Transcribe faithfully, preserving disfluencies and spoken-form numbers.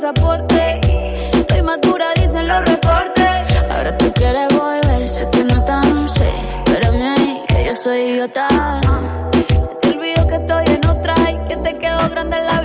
Pasaporte, estoy madura, dicen los reportes. Ahora tú quieres volver, sé que no tan sé. Espérame ahí, que yo soy idiota. Se te olvidó que estoy en otra y que te quedó grande la